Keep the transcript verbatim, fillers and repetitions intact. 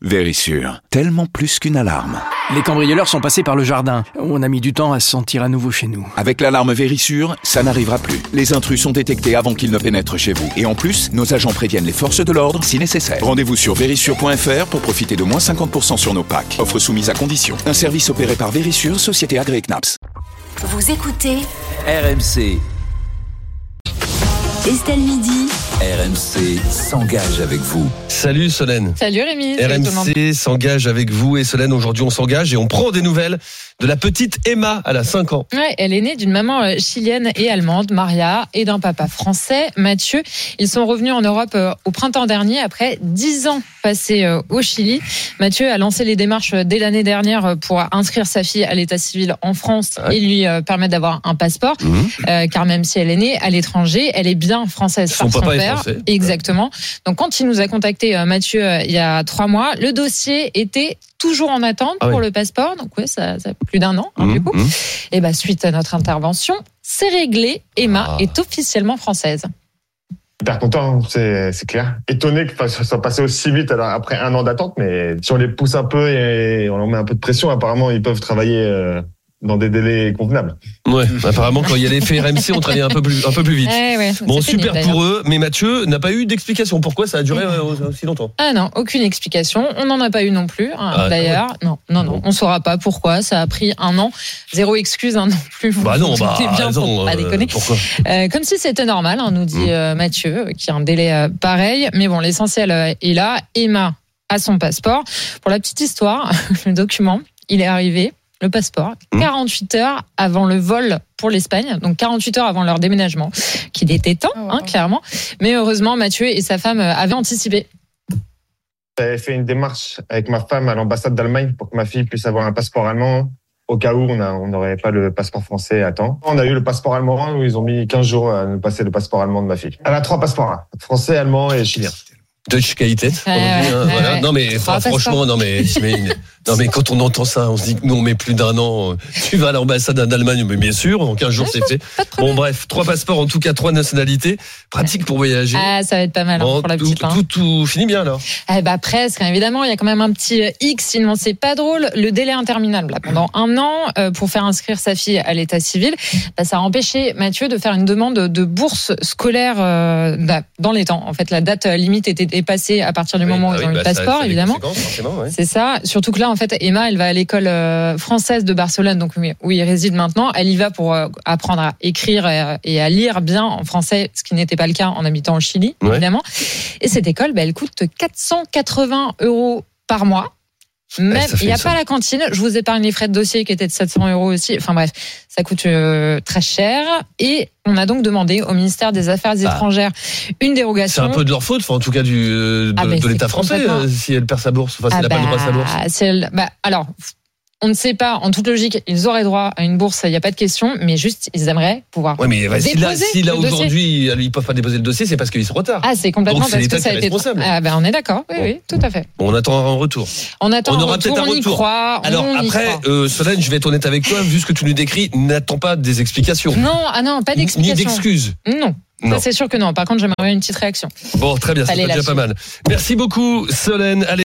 Vérissure, tellement plus qu'une alarme. Les cambrioleurs sont passés par le jardin. On a mis du temps à se sentir à nouveau chez nous. Avec l'alarme Vérissure, ça n'arrivera plus. Les intrus sont détectés avant qu'ils ne pénètrent chez vous. Et en plus, nos agents préviennent les forces de l'ordre si nécessaire. Rendez-vous sur vérissure point f r pour profiter de moins cinquante pour cent sur nos packs. Offre soumise à condition. Un service opéré par Vérissure, société agréée C N A P S. Vous écoutez R M C. Estelle Midi. R M C s'engage avec vous. Salut Solène. Salut Rémi. R M C s'engage avec vous et Solène, aujourd'hui on s'engage et on prend des nouvelles de la petite Emma, elle a cinq ans. Ouais, elle est née d'une maman chilienne et allemande, Maria, et d'un papa français, Mathieu. Ils sont revenus en Europe au printemps dernier après dix ans passés au Chili. Mathieu a lancé les démarches dès l'année dernière pour inscrire sa fille à l'état civil en France ouais. et lui permettre d'avoir un passeport. Mmh. Euh, car même si elle est née à l'étranger, elle est bien française son par papa son père. Est français. Exactement. Donc quand il nous a contacté Mathieu il y a trois mois, le dossier était toujours en attente ah pour oui. le passeport. Donc ouais, ça, ça plus d'un an hein, mmh, du coup. Mmh. Et bah suite à notre intervention, c'est réglé. Emma ah. est officiellement française. Hyper content, c'est, c'est clair. Étonné que ça soit passé aussi vite alors après un an d'attente, mais si on les pousse un peu et on leur met un peu de pression, apparemment ils peuvent travailler euh, dans des délais convenables. Ouais, apparemment quand il y a l'effet R M C, on travaille un peu plus, un peu plus vite. Ouais, ouais, bon, super pénible, pour eux, mais Mathieu n'a pas eu d'explication. Pourquoi ça a duré mmh. aussi longtemps ? Ah non, aucune explication. On n'en a pas eu non plus. Hein, ah, d'ailleurs, ouais. non, non, non, bon. On saura pas pourquoi. Ça a pris un an. Zéro excuse hein, non plus. Vous bah non, bah bien raison, pour pas déconner. Pourquoi euh, Comme si c'était normal, hein, nous dit mmh. euh, Mathieu, qui a un délai euh, pareil. Mais bon, l'essentiel euh, est là. Emma a son passeport. Pour la petite histoire, le document, il est arrivé. Le passeport, quarante-huit heures avant le vol pour l'Espagne, donc quarante-huit heures avant leur déménagement, qu'il était temps, hein, clairement. Mais heureusement, Mathieu et sa femme avaient anticipé. J'avais fait une démarche avec ma femme à l'ambassade d'Allemagne pour que ma fille puisse avoir un passeport allemand au cas où on n'aurait pas le passeport français à temps. On a eu le passeport allemand où ils ont mis quinze jours à nous passer le passeport allemand de ma fille. Elle a trois passeports, hein, français, allemand et chilien. Deutsche Qualität. Ouais, ouais, voilà. ouais. Non mais enfin, franchement, non mais, mais non mais quand on entend ça, on se dit que nous on met plus d'un an. Tu vas à l'ambassade d'Allemagne, mais bien sûr, en quinze jours c'est fait. Bon bref, trois passeports en tout cas, trois nationalités, pratique pour voyager. Ah ça va être pas mal hein, bon, pour la tout, petite. Tout, hein. tout, tout finit bien alors. Eh bah presque. Évidemment, il y a quand même un petit X. Sinon c'est pas drôle. Le délai interminable là, pendant un an euh, pour faire inscrire sa fille à l'état civil, bah, ça a empêché Mathieu de faire une demande de bourse scolaire euh, dans les temps. En fait, la date limite était dépassée à partir du oui, moment où bah ils oui, ont eu bah le passeport, ça, évidemment. Ouais. C'est ça. Surtout que là, en fait, Emma, elle va à l'école française de Barcelone, donc où il réside maintenant. Elle y va pour apprendre à écrire et à lire bien en français, ce qui n'était pas le cas en habitant au Chili, ouais. évidemment. Et cette école, bah, elle coûte quatre cent quatre-vingts euros par mois. Même, il n'y a pas la cantine. Je vous épargne les frais de dossier qui étaient de sept cents euros aussi. Enfin bref, ça coûte euh, très cher. Et on a donc demandé au ministère des Affaires ah. étrangères une dérogation. C'est un peu de leur faute, enfin, en tout cas du, de, ah de l'État français, complètement... euh, si elle perd sa bourse. Enfin, si ah elle n'a bah, pas le droit à sa bourse. Si elle, bah, alors, on ne sait pas, en toute logique, ils auraient droit à une bourse, il n'y a pas de question, mais juste, ils aimeraient pouvoir. Oui, mais bah, si là, si là aujourd'hui, ils ne peuvent pas déposer le dossier, c'est parce qu'ils sont en retard. Ah, c'est complètement donc, c'est parce que ça a été. Ah, ben, on est d'accord, oui, bon. oui, tout à fait. Bon, on attend un retour. On attend on un aura retour, peut-être un on retour. y croit. Alors, on après, euh, Solène, je vais être honnête avec toi, vu ce que tu nous décris, n'attends pas des explications. Non, ah non, pas d'explications. Ni d'excuses. Non. Non. Ça, c'est sûr que non. Par contre, j'aimerais une petite réaction. Bon, très bien, c'est déjà pas mal. Merci beaucoup, Solène. Allez.